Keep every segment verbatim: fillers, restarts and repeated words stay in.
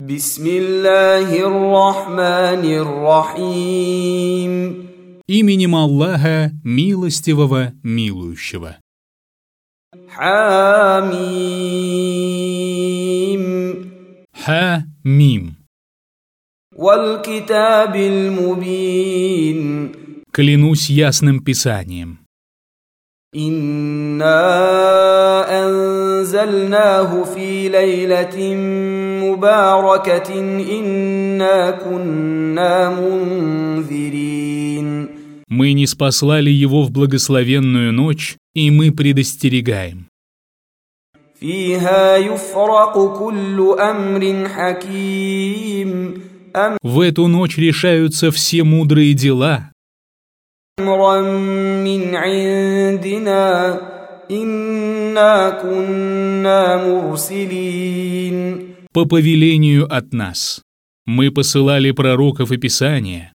Бисмиллахир-рахманир-рахим. Именем Аллаха, милостивого, милующего. Хамим. Ха-мим. Валь-китабиль мубин. Клянусь ясным писанием. Инна анзальнаху фи лейлатин мубаракатин инна кунна мунзирин. Мы ниспослали его в благословенную ночь, и мы предостерегаем. Фиха юфраку куллу амрин хаким. В эту ночь решаются все мудрые дела. Амран мин индина, инна кунна мурсилин. По повелению от нас. Мы посылали пророков и писания.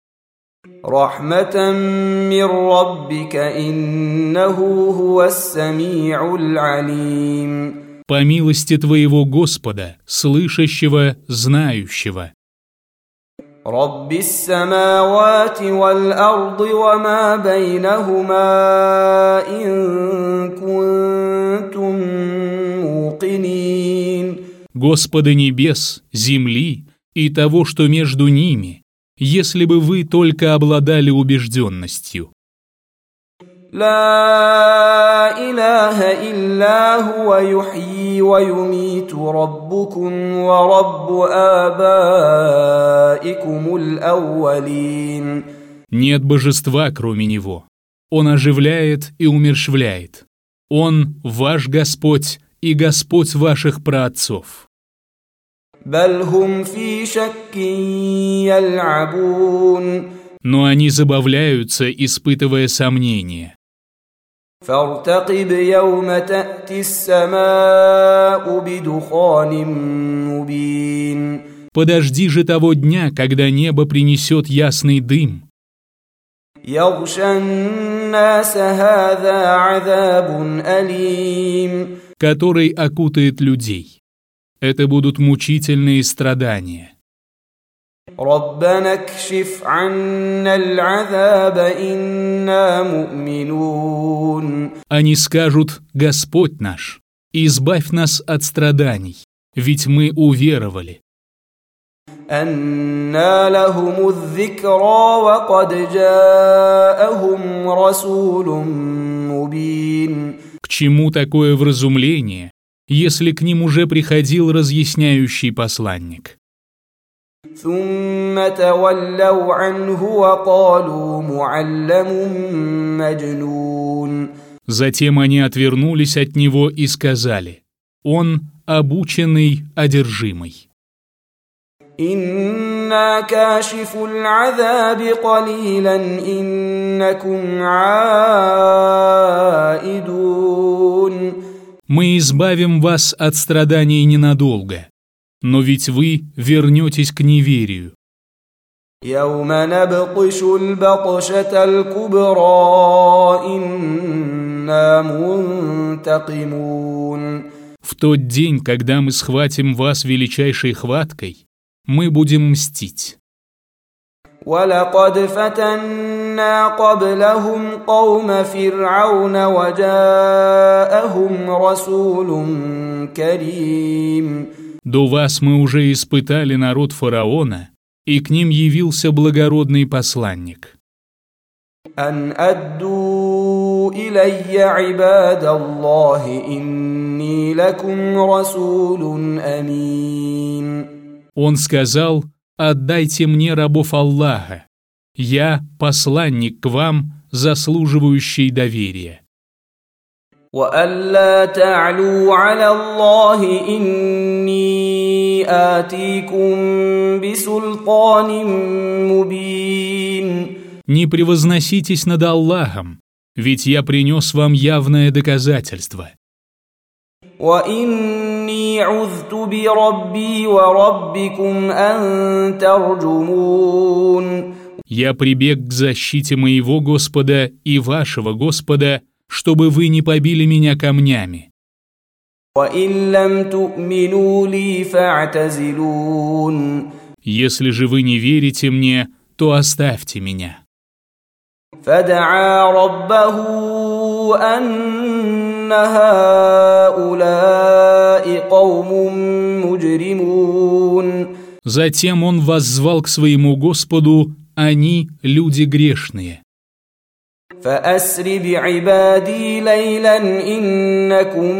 Рахматан мир раббика, иннаху хуас-сами'уль алим. По милости твоего Господа, слышащего, знающего. Раббис самавати валь арди ва ма байнахума ин кунтум муқинин. Господа небес, земли и того, что между ними, если бы вы только обладали убежденностью. Ла илаха илля хуа юхьи ва юмиту раббукум ва раббу абаикумуль аувалин. Нет божества, кроме Него. Он оживляет и умерщвляет. Он ваш Господь и Господь ваших праотцов. Баль хум фи шаккин ял'абун. Но они забавляются, испытывая сомнения. فارتقب يوم تأتي السماء بدخان مبين. Подожди же того дня, когда небо принесет ясный дым. يغشى الناس هذا عذاب أليم. Который окутает людей. Это будут мучительные страдания. ربنا اكشف عنا العذاب إنا مؤمنون. Они скажут: Господь наш, избавь нас от страданий, ведь мы уверовали. أنى لهم الذكرى وقد جاءهم رسول مبين. К чему такое вразумление, если к ним уже приходил разъясняющий посланник? ثم تولوا عنه وقالوا معلم مجنون. Затем они отвернулись от него и сказали: Он обученный, одержимый. إنا كاشف العذاب قليلا إنكم عائدون. Мы избавим вас от страданий ненадолго, но ведь вы вернетесь к неверию. يوم نبطش البطشة الكبرى إنا منتقمون. В тот день, когда мы схватим вас величайшей хваткой, мы будем мстить. ولقد فتنا قبلهم قوم فرعون وجاءهم رسول كريم. До вас мы уже испытали народ фараона, и к ним явился благородный посланник. أن أدوا إلي عباد الله إني لكم رسول أمين. Он сказал: «Отдайте мне рабов Аллаха. Я посланник к вам, заслуживающий доверия». وألا تعلوا على الله إني آتيكم بسلطان مبين. Не превозноситесь над Аллахом, ведь я принес вам явное доказательство. وإني عذت بربي وربكم أن ترجمون. Я прибег к защите моего Господа и вашего Господа, чтобы вы не побили меня камнями. وإن لم تؤمنوا لي فاعتزلون. Если же вы не верите мне, то оставьте меня». فدعا ربه أن هؤلاء قوم مجرمون. Затем он воззвал к своему Господу: «Они люди грешные». فأسر بعبادي ليلا إنكم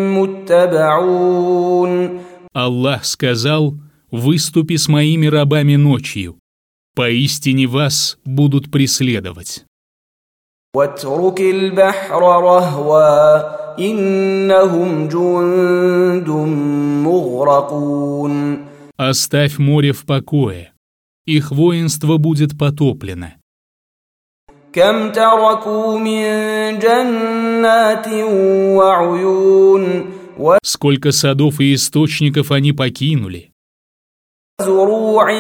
متبعون. Аллах сказал: «Выступи с моими рабами ночью, поистине вас будут преследовать». واترك البحر رهوا إنهم جند مغرقون. Оставь море в покое, их воинство будет потоплено. كم تركوا من جنات وعيون. Сколько садов и источников они покинули. وزروع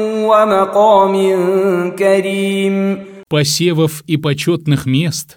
ومقام كريم. Посевов и почетных мест.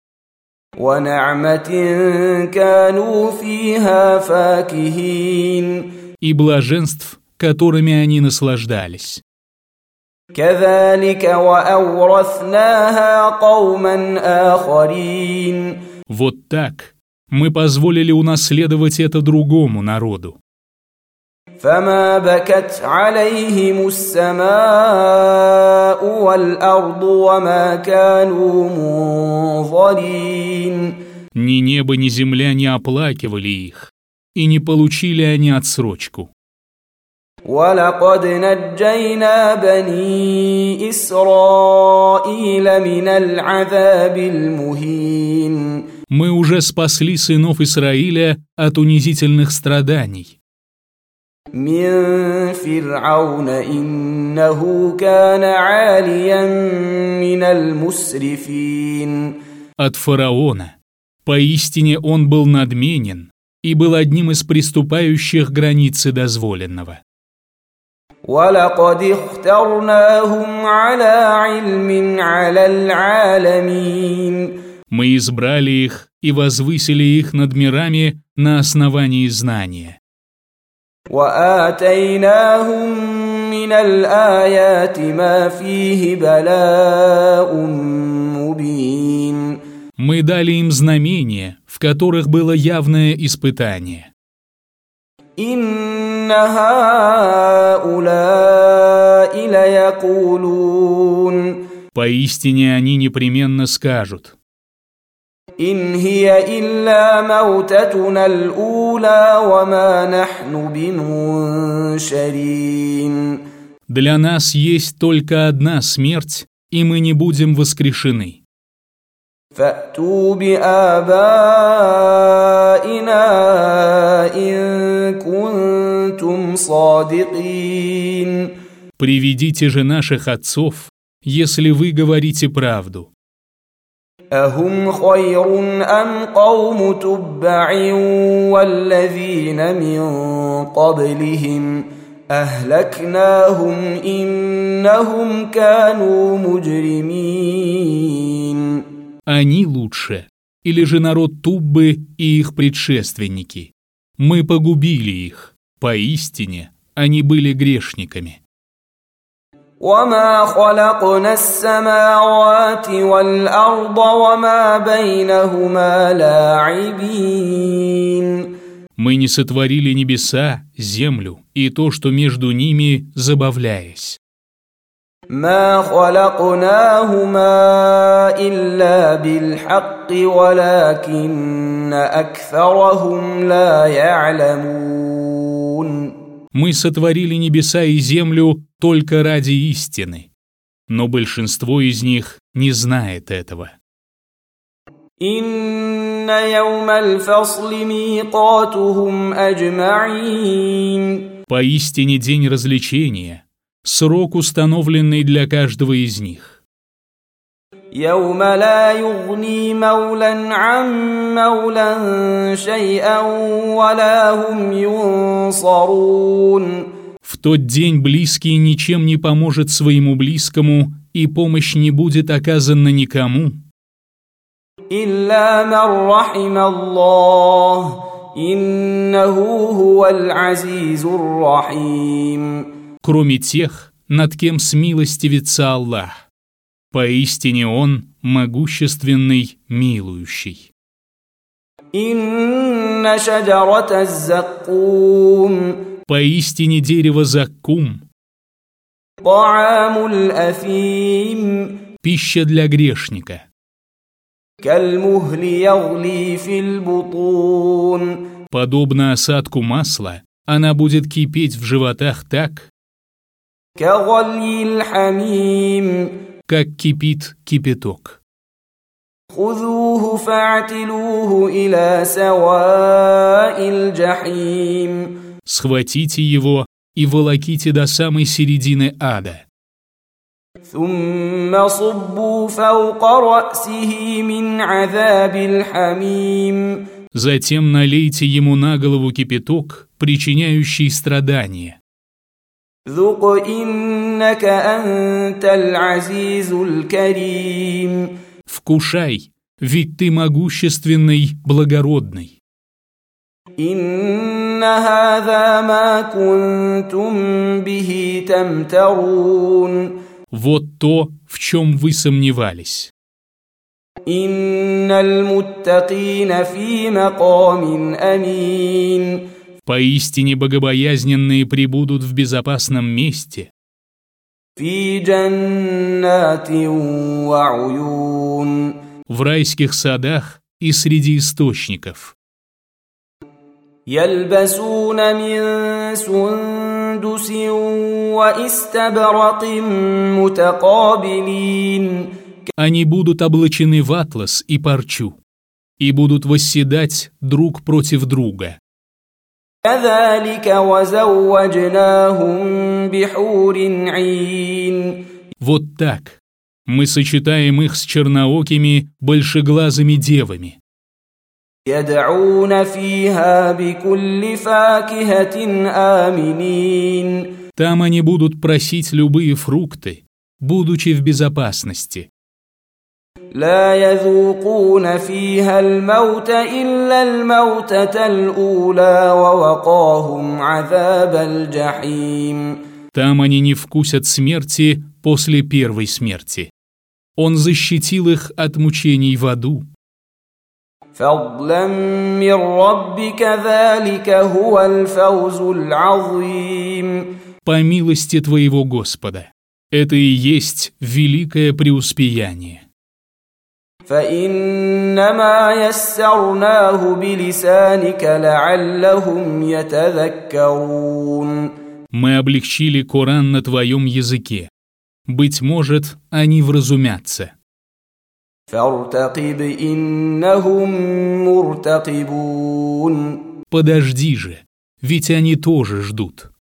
ونعمة كانوا فيها فاكهين. И блаженств, которыми они наслаждались. كذلك وأورثناها قوما آخرين. Вот так мы позволили унаследовать это другому народу. فما بكت عليهم السماء والأرض وما كانوا منظرين. Ни небо, ни земля не оплакивали их, и не получили они отсрочку. ولقد نجينا بني إسرائيل من العذاب المهين. Мы уже спасли сынов Израиля от унизительных страданий. من فرعون إنه كان عاليا من المسرفين. От фараона. Поистине он был надменен и был одним из приступающих границы дозволенного. ولقد اخترناهم على علم على العالمين. Мы избрали их и возвысили их над мирами на основании знания. وآتيناهم من الآيات ما فيه بلاء مبين. Мы дали им знамения, в которых было явное испытание. إن هؤلاء ليقولون. Поистине они непременно скажут: إن هي إلا موتتنا الأولى وما نحن بمنشرين. Для нас есть только одна смерть, и мы не будем воскрешены. فأتوا بآبائنا إن كنتم صادقين. Приведите же наших отцов, если вы говорите правду. أهم خير أم قوم تبع والذين من قبلهم أهلكناهم إنهم كانوا مجرمين. Они лучше, или же народ Туббы и их предшественники? Мы погубили их, поистине они были грешниками. وما خلقنا السماوات والأرض وما بينهما لاعبين. Мы не сотворили небеса, землю и то, что между ними, забавляясь. ما خلقناهما إلا بالحق ولكن أكثرهم لا يعلمون. Мы сотворили небеса и землю только ради истины, но большинство из них не знает этого. إن يوم الفصل ميقاتهم أجمعين. Поистине день развлечения, срок, установленный для каждого из них. يوم لا يغني مولا عن مولا شيئا ولا هم ينصرون. В тот день близкий ничем не поможет своему близкому, и помощь не будет оказана никому. إلا من رحم الله إنه هو العزيز الرحيم. Кроме тех, над кем смилостивится Аллах. Поистине Он могущественный, милующий. إن شجرة الزقوم Поистине дерево заккум, طعام الأثيم пища для грешника. كالمهل يغلي في البطون Подобно осадку масла, она будет кипеть в животах так, كغلي الحميم как кипит кипяток. خذوه فاعتلوه إلى سواء الجحيم. Схватите его и волоките до самой середины ада. ثم صبوا فوق رأسه من عذاب الحميم. Затем налейте ему на голову кипяток, причиняющий страдания. ذق إنك أنت العزيز الكريم. Вкушай, ведь ты могущественный, благородный. إن هذا ما كنتم به تمترون. Вот то, в чем вы сомневались. إن المتقين في مقام أمين. Поистине богобоязненные пребудут в безопасном месте, في جنات وعيون. в райских садах и среди источников. يلبسون من سندس وإستبرق متقابلين. Они будут облачены в атлас и парчу, и будут восседать друг против друга. كذلك وزوجناهم بحور عين. Вот так мы сочетаем их с черноокими, большеглазыми девами. يدعون فيها بكل فاكهة آمنين. Там они будут просить любые фрукты, будучи в безопасности. لا يذوقون فيها الموت إلا الموتة الأولى ووقاهم عذاب الجحيم. Там они не вкусят смерти после первой смерти. Он защитил их от мучений в аду. فضلا من ربك ذلك هو الفوز العظيم. По милости твоего Господа. Это и есть великое преуспеяние. فإنما يسرناه بلسانك لعلهم يتذكرون. Мы облегчили Коран на твоем языке. Быть может, они вразумятся. فارتقب إنهم مرتقبون. Подожди же, ведь они тоже ждут.